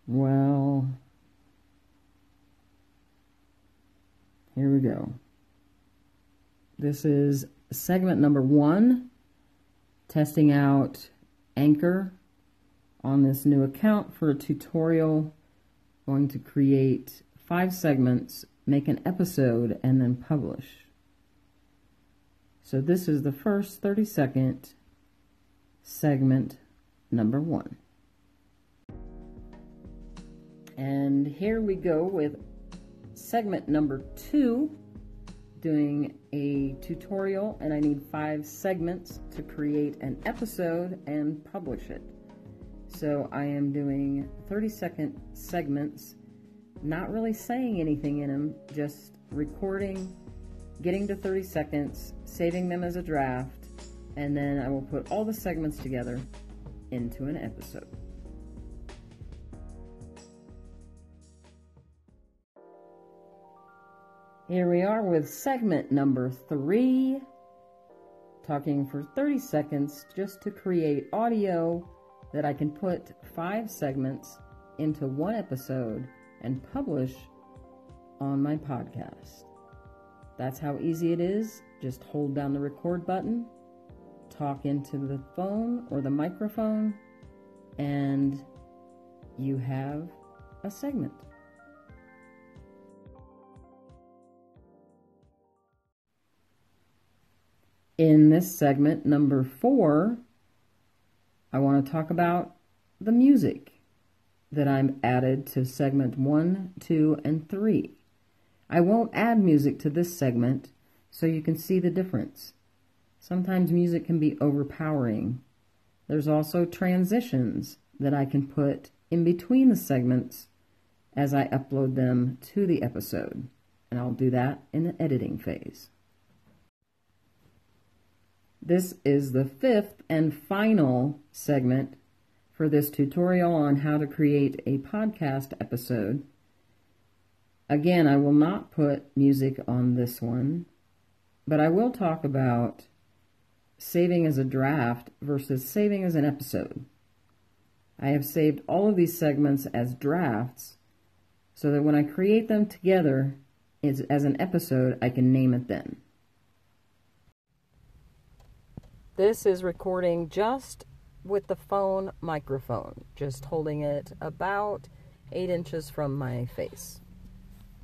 Well, here we go. This is segment number 1, testing out Anchor on this new account for a tutorial. Going to create 5 segments, make an episode, and then publish. So this is the first 30-second segment number 1. And here we go with segment number 2, doing a tutorial, and I need 5 segments to create an episode and publish it. So I am doing 30-second segments, not really saying anything in them, just recording, getting to 30 seconds, saving them as a draft, and then I will put all the segments together into an episode. Here we are with segment number 3, talking for 30 seconds just to create audio that I can put 5 segments into one episode and publish on my podcast. That's how easy it is. Just hold down the record button, talk into the phone or the microphone, and you have a segment. In this segment, number 4, I want to talk about the music that I'm added to segment 1, 2, and 3. I won't add music to this segment so you can see the difference. Sometimes music can be overpowering. There's also transitions that I can put in between the segments as I upload them to the episode, and I'll do that in the editing phase. This is the 5th and final segment for this tutorial on how to create a podcast episode. Again, I will not put music on this one, but I will talk about saving as a draft versus saving as an episode. I have saved all of these segments as drafts so that when I create them together as an episode, I can name it then. This is recording just with the phone microphone, just holding it about 8 inches from my face.